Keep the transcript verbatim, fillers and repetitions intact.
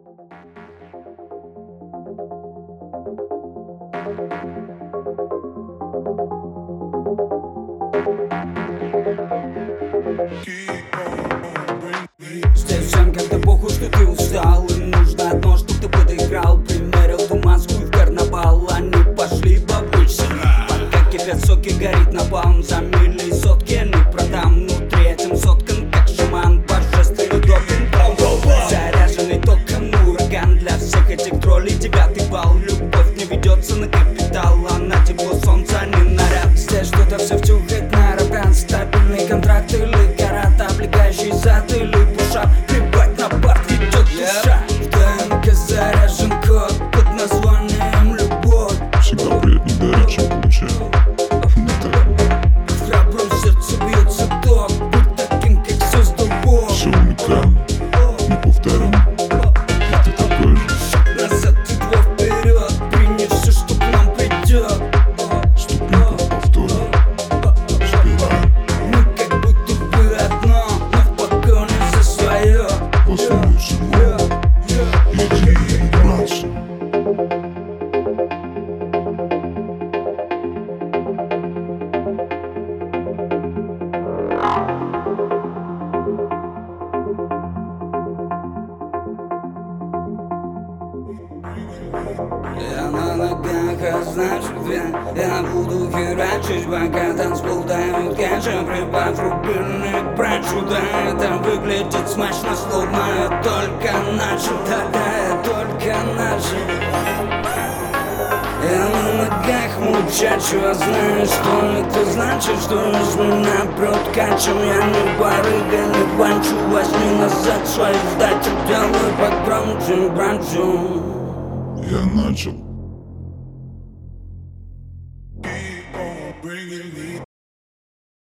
Здесь всем как-то похуй, что ты устал. Им нужно одно, чтоб ты подыграл. Примерил ту маску и в карнавал. Они пошли побольше. Пока кипят соки, горит напалм. За мили и сотки не продам. Внутри этим соткан, как шаман. Божественный допинг. Заряженный током ураган. Для всех этих троллей девятый балл. Любовь не ведется на капитал. Она тепло солнца, не наряд. Здесь что-то все втюхает на роган. Стабильный контракт или карат. Облегающий зад или пушап. Прибать на парк идет душа. В ДНК заряжен код под названием любовь. Всегда приятнее дарить, чем получать. В храбром сердце бьется ток. Будь таким, как создал Бог. Все уникально, неповторимо. И ты такой же. Шаг назад и два вперед. Прими все, что к нам придет. Ступенька повтора. Спеваем. Мы как будто бы одно, но в погоне за свое. В основу всего идея и вибрация. Я на ногах, а значит я, я буду херачить, пока танцпол дают кэша. Прибавь рубильник, прячу, да, это выглядит смачно, словно я только начал. Да-да, я только начал. Я на ногах мучачу, а знаешь, что это значит? Что из меня прокачем. Я не барыга, не банчу. Возьми назад свои сдачи, делаю погромче, бранчу. Я начал.